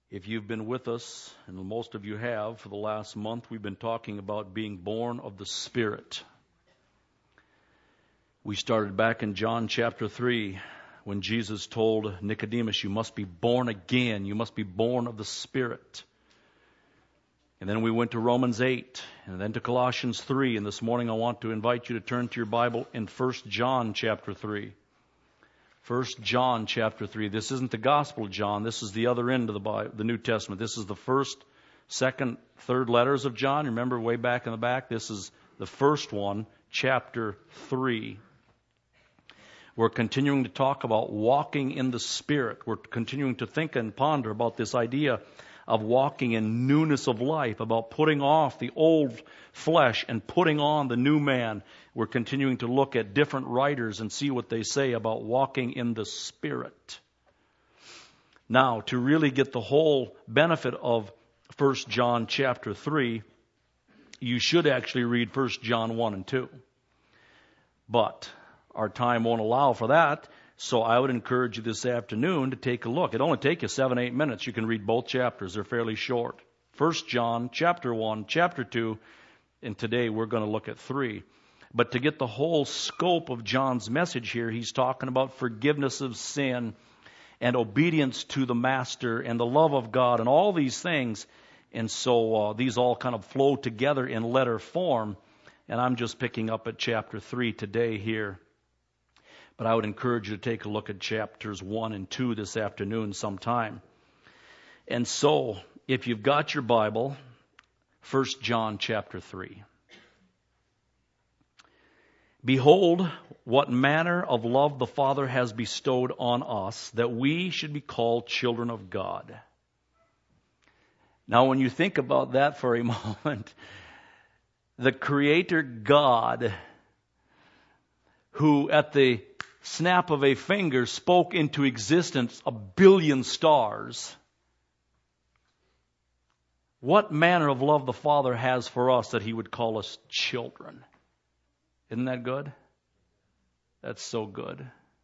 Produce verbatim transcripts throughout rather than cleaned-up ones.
If you've been with us, and most of you have, for the last month, we've been talking about being born of the Spirit. We started back in John chapter three when Jesus told Nicodemus, you must be born again. You must be born of the Spirit. And then we went to Romans eight, and then to Colossians three. And this morning I want to invite you to turn to your Bible in First John chapter three. First John chapter three. This isn't the Gospel of John. This is the other end of the Bible, the New Testament. This is the first, second, third letters of John. Remember way back in the back? This is the first one, chapter three. We're continuing to talk about walking in the Spirit. We're continuing to think and ponder about this idea of walking in newness of life, about putting off the old flesh and putting on the new man. We're continuing to look at different writers and see what they say about walking in the Spirit. Now, to really get the whole benefit of First John chapter three, you should actually read First John one and two. But our time won't allow for that. So I would encourage you this afternoon to take a look. It'll only take you seven, eight minutes. You can read both chapters. They're fairly short. First John, chapter one, chapter two, and today we're going to look at three. But to get the whole scope of John's message here, he's talking about forgiveness of sin and obedience to the Master and the love of God and all these things. And so uh, these all kind of flow together in letter form. And I'm just picking up at chapter three today here. But I would encourage you to take a look at chapters one and two this afternoon sometime. And so, if you've got your Bible, First John chapter three. Behold, what manner of love the Father has bestowed on us, that we should be called children of God. Now, when you think about that for a moment, the Creator God, who at the snap of a finger spoke into existence a billion stars. What manner of love the Father has for us that He would call us children. Isn't that good? That's so good.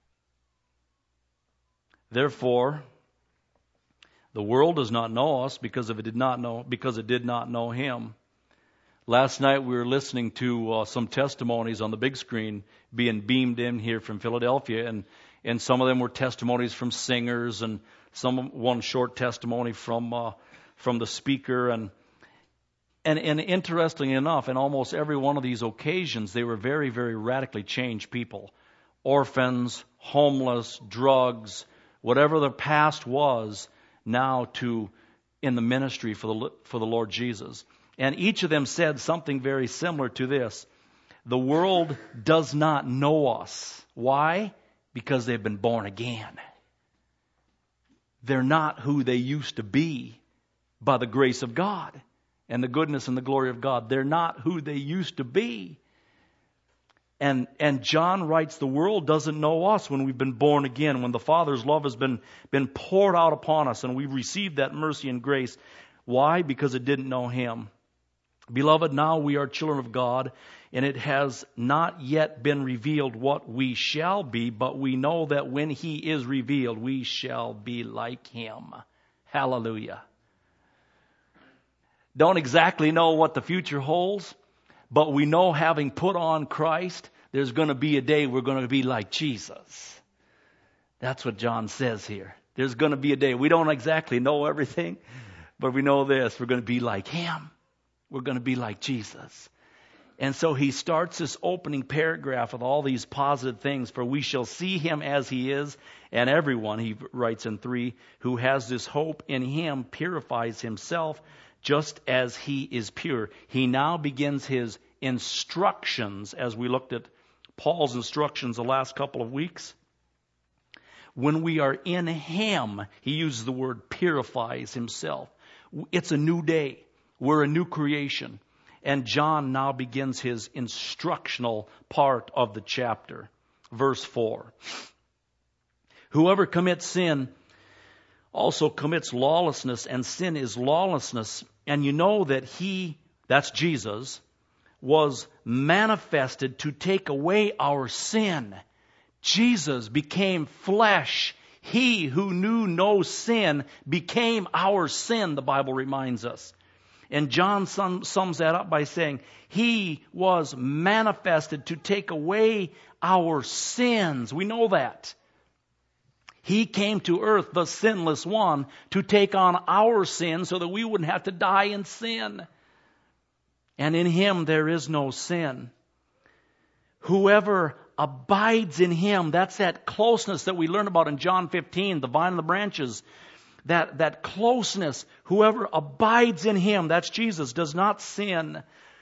Therefore, the world does not know us because if it did not know, because it did not know Him. Last night we were listening to uh, some testimonies on the big screen being beamed in here from Philadelphia, and, and some of them were testimonies from singers, and some one short testimony from uh, from the speaker, and and and interestingly enough, in almost every one of these occasions, they were very, very radically changed people, orphans, homeless, drugs, whatever their past was, now to in the ministry for the for the Lord Jesus. And each of them said something very similar to this. The world does not know us. Why? Because they've been born again. They're not who they used to be by the grace of God and the goodness and the glory of God. They're not who they used to be. And and John writes, the world doesn't know us when we've been born again, when the Father's love has been, been poured out upon us and we've received that mercy and grace. Why? Because it didn't know Him. Beloved, now we are children of God, and it has not yet been revealed what we shall be, but we know that when He is revealed, we shall be like Him. Hallelujah. Don't exactly know what the future holds, but we know, having put on Christ, there's going to be a day we're going to be like Jesus. That's what John says here. There's going to be a day. We don't exactly know everything, but we know this. We're going to be like Him. We're going to be like Jesus. And so he starts this opening paragraph with all these positive things. For we shall see Him as He is. And everyone, he writes in three, who has this hope in Him purifies himself just as He is pure. He now begins his instructions, as we looked at Paul's instructions the last couple of weeks. When we are in Him, he uses the word purifies himself. It's a new day. We're a new creation. And John now begins his instructional part of the chapter. Verse four. Whoever commits sin also commits lawlessness, and sin is lawlessness. And you know that He, that's Jesus, was manifested to take away our sin. Jesus became flesh. He who knew no sin became our sin, the Bible reminds us. And John sum, sums that up by saying, He was manifested to take away our sins. We know that. He came to earth, the sinless one, to take on our sins so that we wouldn't have to die in sin. And in Him there is no sin. Whoever abides in Him, that's that closeness that we learn about in John fifteen, the vine and the branches. That, that closeness, whoever abides in Him, that's Jesus, does not sin.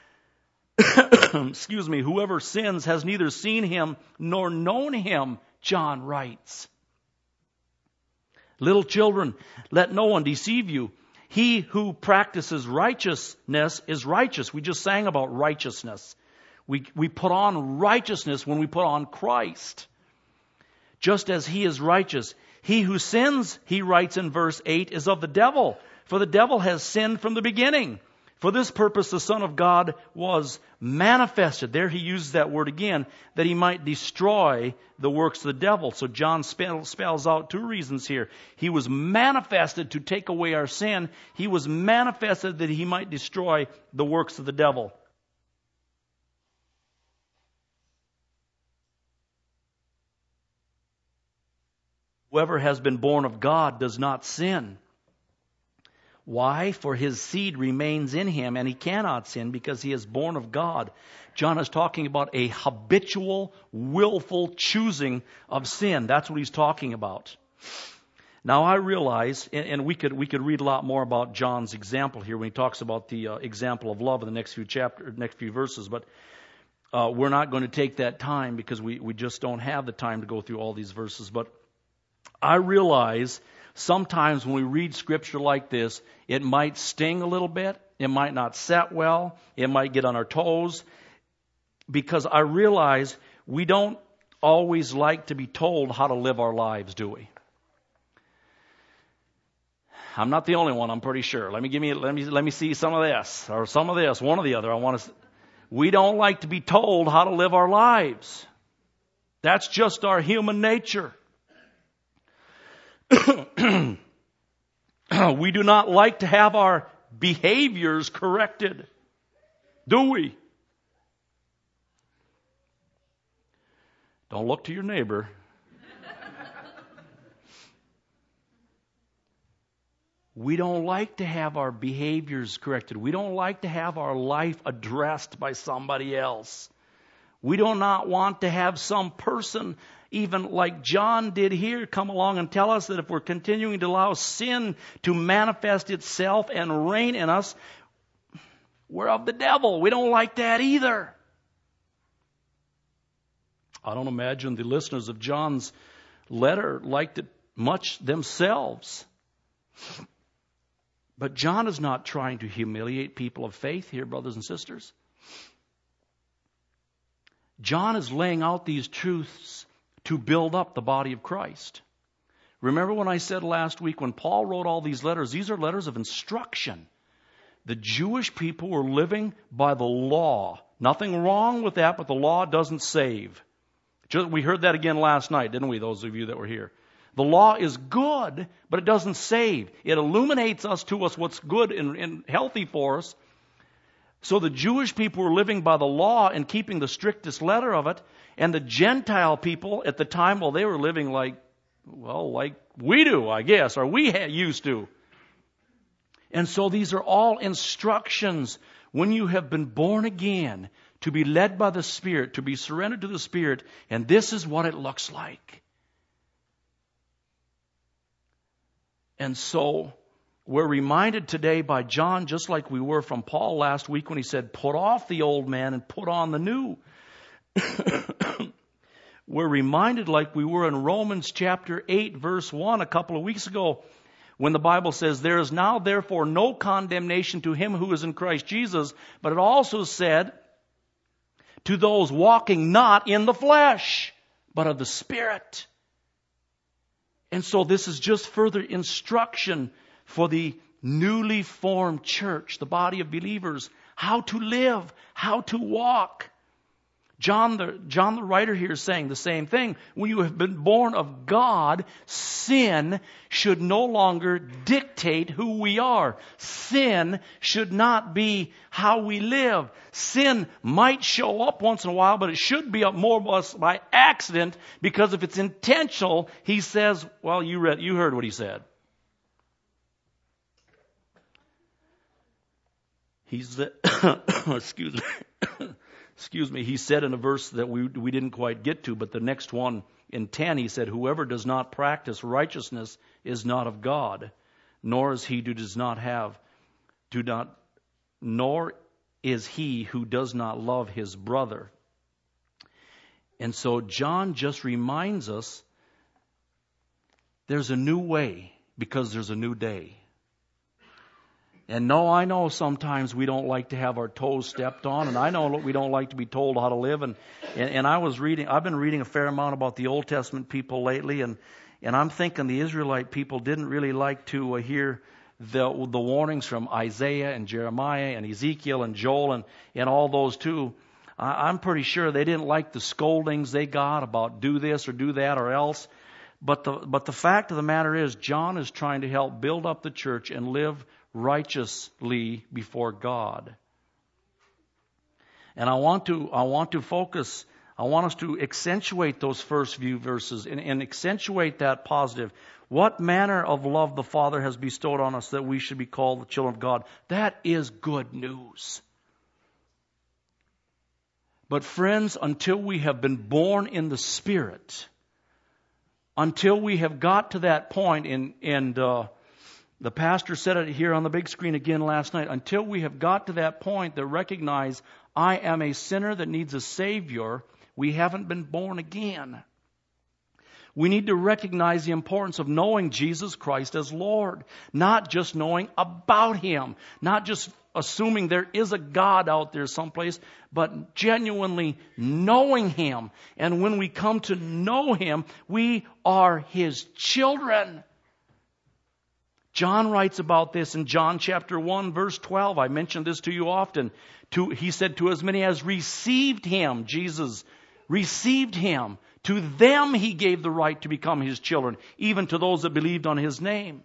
Excuse me, whoever sins has neither seen Him nor known Him, John writes. Little children, let no one deceive you. He who practices righteousness is righteous. We just sang about righteousness. We, we put on righteousness when we put on Christ. Just as He is righteous. He who sins, he writes in verse eight, is of the devil. For the devil has sinned from the beginning. For this purpose the Son of God was manifested. There he uses that word again, that He might destroy the works of the devil. So John spells out two reasons here. He was manifested to take away our sin. He was manifested that He might destroy the works of the devil. Whoever has been born of God does not sin. Why? For his seed remains in him, and he cannot sin because he is born of God. John is talking about a habitual, willful choosing of sin. That's what he's talking about. Now I realize, and we could we could read a lot more about John's example here when he talks about the uh, example of love in the next few chapters, next few verses, but uh, we're not going to take that time because we, we just don't have the time to go through all these verses. But I realize sometimes when we read Scripture like this, it might sting a little bit. It might not set well. It might get on our toes. Because I realize we don't always like to be told how to live our lives, do we? I'm not the only one, I'm pretty sure. Let me give me let me let me see some of this or some of this, one or the other. I want to We don't like to be told how to live our lives. That's just our human nature. We do not like to have our behaviors corrected, do we? Don't look to your neighbor. We don't like to have our behaviors corrected. We don't like to have our life addressed by somebody else. We do not want to have some person, even like John did here, come along and tell us that if we're continuing to allow sin to manifest itself and reign in us, we're of the devil. We don't like that either. I don't imagine the listeners of John's letter liked it much themselves. But John is not trying to humiliate people of faith here, brothers and sisters. John is laying out these truths to build up the body of Christ. Remember when I said last week, when Paul wrote all these letters, these are letters of instruction. The Jewish people were living by the law. Nothing wrong with that, but the law doesn't save. Just, we heard that again last night, didn't we, those of you that were here? The law is good, but it doesn't save. It illuminates us to us what's good and, and healthy for us. So the Jewish people were living by the law and keeping the strictest letter of it. And the Gentile people at the time, well, they were living like, well, like we do, I guess, or we used to. And so these are all instructions when you have been born again to be led by the Spirit, to be surrendered to the Spirit. And this is what it looks like. And so we're reminded today by John, just like we were from Paul last week when he said, put off the old man and put on the new. We're reminded like we were in Romans chapter eight, verse one a couple of weeks ago, when the Bible says, there is now therefore no condemnation to him who is in Christ Jesus. But it also said, to those walking not in the flesh, but of the Spirit. And so this is just further instruction for the newly formed church, the body of believers, how to live, how to walk. John the, John the writer here is saying the same thing. When you have been born of God, sin should no longer dictate who we are. Sin should not be how we live. Sin might show up once in a while, but it should be up more or less by accident, because if it's intentional, he says, well, you read, you heard what he said. He's the, excuse me. Excuse me, he said in a verse that we we didn't quite get to, but the next one in ten, he said, whoever does not practice righteousness is not of God, nor is he who does not have, do not, nor is he who does not love his brother. And so John just reminds us there's a new way because there's a new day. And no, I know sometimes we don't like to have our toes stepped on, and I know we don't like to be told how to live. And, and, and I was reading, I've been reading a fair amount about the Old Testament people lately, and, and I'm thinking the Israelite people didn't really like to uh, hear the, the warnings from Isaiah and Jeremiah and Ezekiel and Joel and, and all those too. I, I'm pretty sure they didn't like the scoldings they got about do this or do that or else. But the, but the fact of the matter is, John is trying to help build up the church and live righteously before God. And I want to I want to focus, I want us to accentuate those first few verses and, and accentuate that positive. What manner of love the Father has bestowed on us that we should be called the children of God. That is good news. But friends, until we have been born in the Spirit, until we have got to that point in, in uh, the pastor said it here on the big screen again last night. Until we have got to that point that recognize I am a sinner that needs a Savior, we haven't been born again. We need to recognize the importance of knowing Jesus Christ as Lord. Not just knowing about Him. Not just assuming there is a God out there someplace, but genuinely knowing Him. And when we come to know Him, we are His children. John writes about this in John chapter one, verse twelve. I mentioned this to you often. To, he said, to as many as received Him, Jesus received Him, to them He gave the right to become His children, even to those that believed on His name.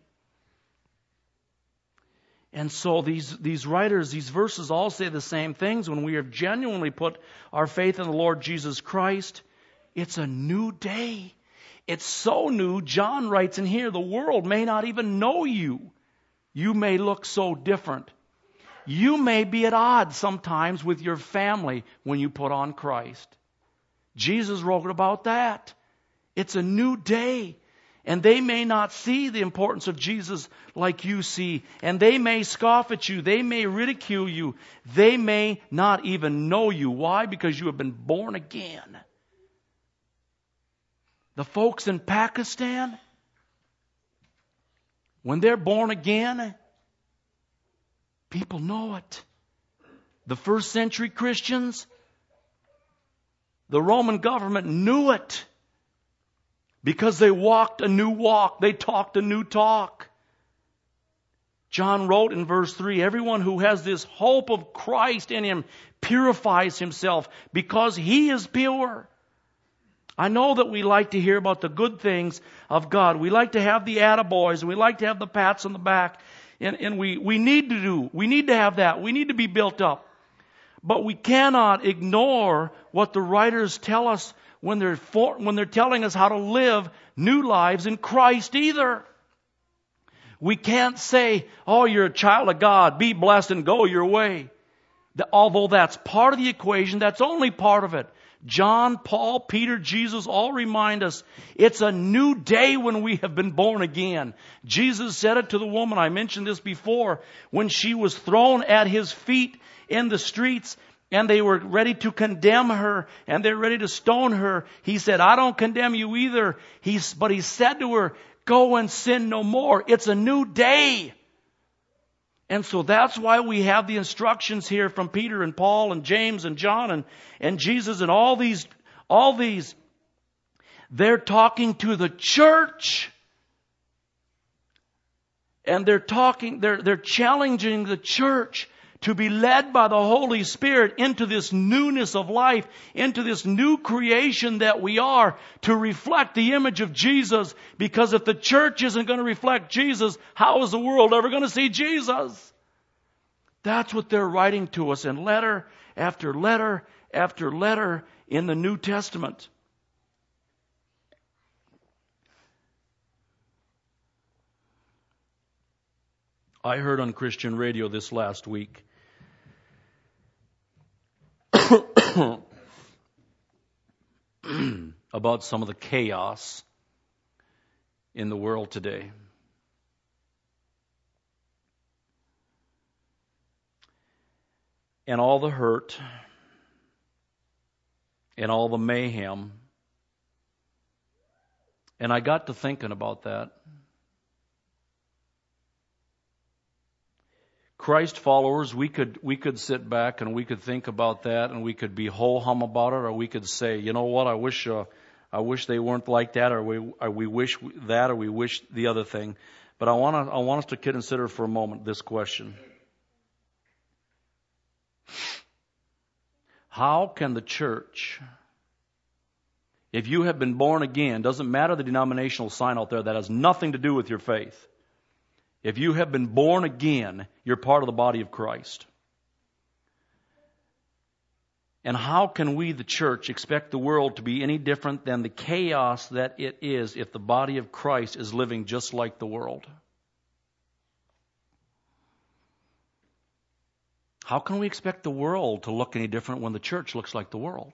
And so these, these writers, these verses all say the same things. When we have genuinely put our faith in the Lord Jesus Christ, it's a new day. It's so new, John writes in here, the world may not even know you. You may look so different. You may be at odds sometimes with your family when you put on Christ. Jesus wrote about that. It's a new day. And they may not see the importance of Jesus like you see. And they may scoff at you. They may ridicule you. They may not even know you. Why? Because you have been born again. The folks in Pakistan, when they're born again, people know it. The first century Christians, the Roman government knew it because they walked a new walk. They talked a new talk. John wrote in verse three, everyone who has this hope of Christ in him purifies himself because he is pure. I know that we like to hear about the good things of God. We like to have the attaboys, and we like to have the pats on the back. And, and we, we need to do, we need to have that. We need to be built up. But we cannot ignore what the writers tell us when they're for, when they're telling us how to live new lives in Christ either. We can't say, oh, you're a child of God, be blessed and go your way. The, although that's part of the equation, that's only part of it. John, Paul, Peter, Jesus all remind us it's a new day when we have been born again. Jesus said it to the woman, I mentioned this before, when she was thrown at His feet in the streets and they were ready to condemn her and they're ready to stone her. He said, I don't condemn you either. He's, but He said to her, go and sin no more. It's a new day. And so that's why we have the instructions here from Peter and Paul and James and John and, and Jesus and all these, all these. They're talking to the church. And they're talking, they're, they're challenging the church to be led by the Holy Spirit into this newness of life, into this new creation that we are, to reflect the image of Jesus. Because if the church isn't going to reflect Jesus, how is the world ever going to see Jesus? That's what they're writing to us in letter after letter after letter in the New Testament. I heard on Christian radio this last week about some of the chaos in the world today. And all the hurt and all the mayhem. And I got to thinking about that. Christ followers, we could we could sit back and we could think about that, and we could be ho-hum about it, or we could say, you know what, I wish uh, I wish they weren't like that, or we or we wish that, or we wish the other thing. But I want to I want us to consider for a moment this question: how can the church, if you have been born again, doesn't matter the denominational sign out there, that has nothing to do with your faith. If you have been born again, you're part of the body of Christ. And how can we, the church, expect the world to be any different than the chaos that it is if the body of Christ is living just like the world? How can we expect the world to look any different when the church looks like the world?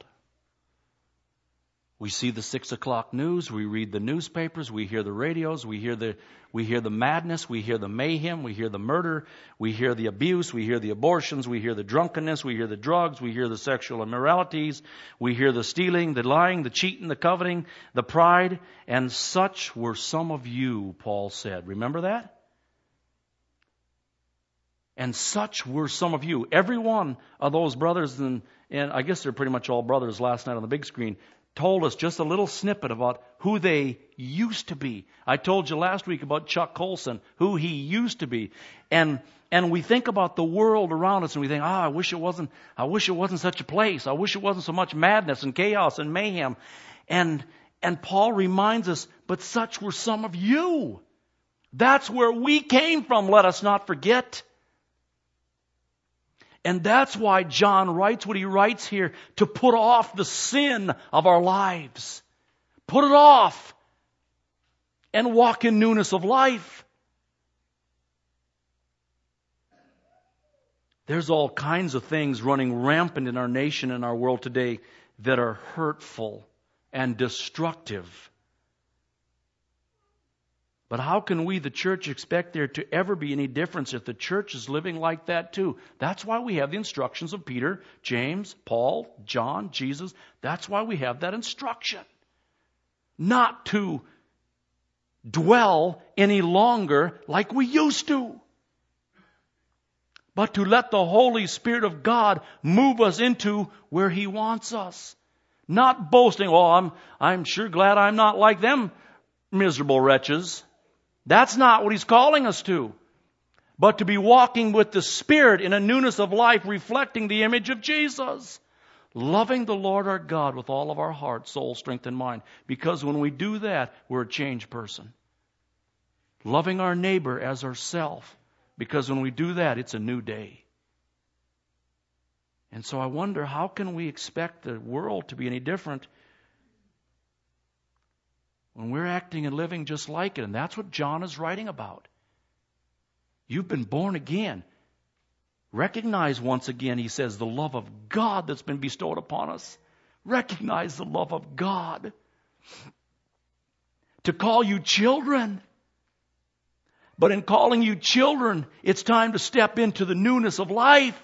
We see the six o'clock news, we read the newspapers, we hear the radios, we hear the we hear the madness, we hear the mayhem, we hear the murder, we hear the abuse, we hear the abortions, we hear the drunkenness, we hear the drugs, we hear the sexual immoralities, we hear the stealing, the lying, the cheating, the coveting, the pride, and such were some of you, Paul said. Remember that? And such were some of you. Every one of those brothers, and, and I guess they're pretty much all brothers last night on the big screen, told us just a little snippet about who they used to be. I told you last week about Chuck Colson, who he used to be. And and we think about the world around us and we think, ah, I wish it wasn't I wish it wasn't such a place. I wish it wasn't so much madness and chaos and mayhem. And and Paul reminds us, but such were some of you. That's where we came from, let us not forget. And that's why John writes what he writes here, to put off the sin of our lives. Put it off and walk in newness of life. There's all kinds of things running rampant in our nation and our world today that are hurtful and destructive. But how can we, the church, expect there to ever be any difference if the church is living like that too? That's why we have the instructions of Peter, James, Paul, John, Jesus. That's why we have that instruction. Not to dwell any longer like we used to, but to let the Holy Spirit of God move us into where He wants us. Not boasting, oh, I'm, I'm sure glad I'm not like them miserable wretches. That's not what He's calling us to. But to be walking with the Spirit in a newness of life, reflecting the image of Jesus. Loving the Lord our God with all of our heart, soul, strength, and mind. Because when we do that, we're a changed person. Loving our neighbor as ourself. Because when we do that, it's a new day. And so I wonder, how can we expect the world to be any different when we're acting and living just like it? And that's what John is writing about. You've been born again. Recognize once again, he says, the love of God that's been bestowed upon us. Recognize the love of God. To call you children. But in calling you children, it's time to step into the newness of life.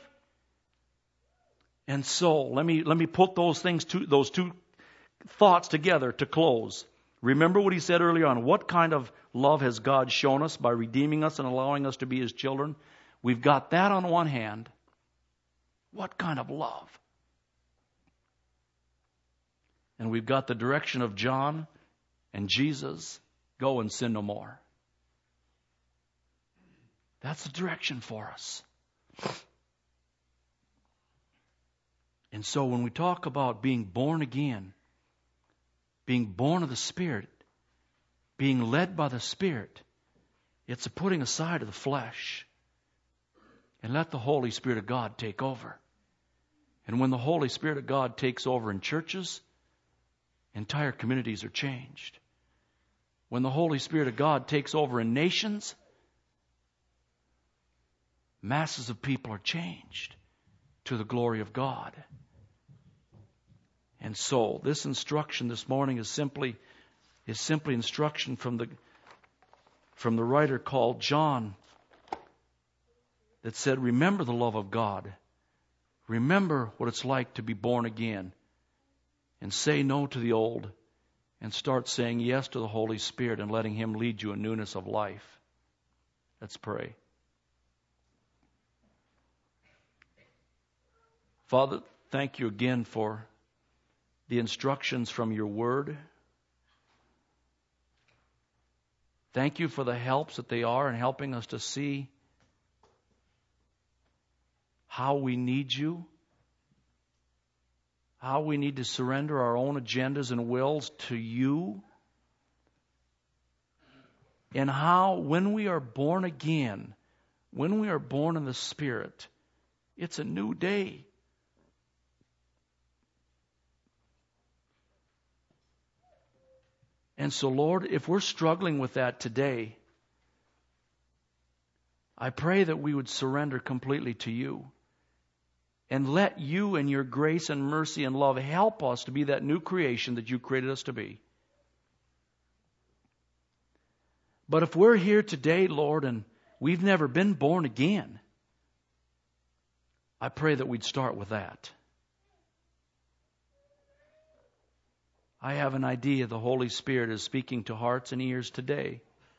And so, let me let me put those things, to, those two thoughts together to close. Remember what he said earlier on. What kind of love has God shown us by redeeming us and allowing us to be His children? We've got that on one hand. What kind of love? And we've got the direction of John and Jesus. Go and sin no more. That's the direction for us. And so when we talk about being born again, being born of the Spirit, being led by the Spirit, it's a putting aside of the flesh and let the Holy Spirit of God take over. And when the Holy Spirit of God takes over in churches, entire communities are changed. When the Holy Spirit of God takes over in nations, masses of people are changed to the glory of God. And so this instruction this morning is simply is simply instruction from the from the writer called John that said, remember the love of God. Remember what it's like to be born again. And say no to the old. And start saying yes to the Holy Spirit and letting Him lead you in newness of life. Let's pray. Father, thank you again for the instructions from your word. Thank you for the helps that they are in helping us to see how we need you, how we need to surrender our own agendas and wills to you, and how when we are born again, when we are born in the Spirit, it's a new day. And so, Lord, if we're struggling with that today, I pray that we would surrender completely to you and let you and your grace and mercy and love help us to be that new creation that you created us to be. But if we're here today, Lord, and we've never been born again, I pray that we'd start with that. I have an idea the Holy Spirit is speaking to hearts and ears today,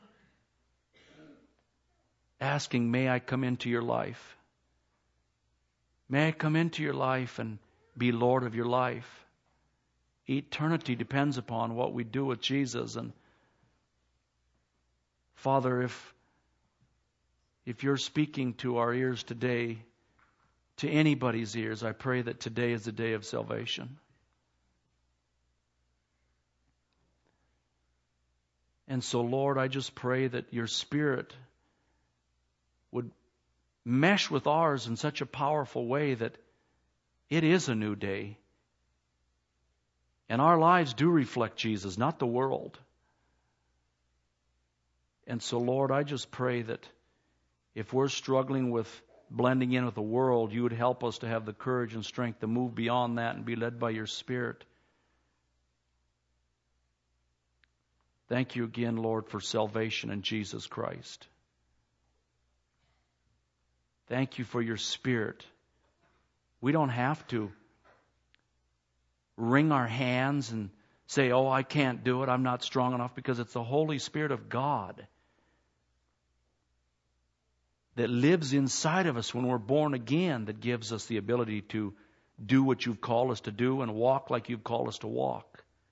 asking, may I come into your life? May I come into your life and be Lord of your life? Eternity depends upon what we do with Jesus. And Father, if, if you're speaking to our ears today, to anybody's ears, I pray that today is the day of salvation. And so, Lord, I just pray that your Spirit would mesh with ours in such a powerful way that it is a new day. And our lives do reflect Jesus, not the world. And so, Lord, I just pray that if we're struggling with blending in with the world, you would help us to have the courage and strength to move beyond that and be led by your Spirit. Thank you again, Lord, for salvation in Jesus Christ. Thank you for your Spirit. We don't have to wring our hands and say, oh, I can't do it, I'm not strong enough, because it's the Holy Spirit of God that lives inside of us when we're born again that gives us the ability to do what you've called us to do and walk like you've called us to walk.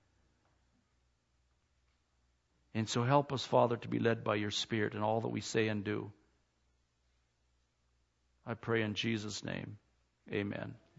And so help us, Father, to be led by your Spirit in all that we say and do. I pray in Jesus' name. Amen.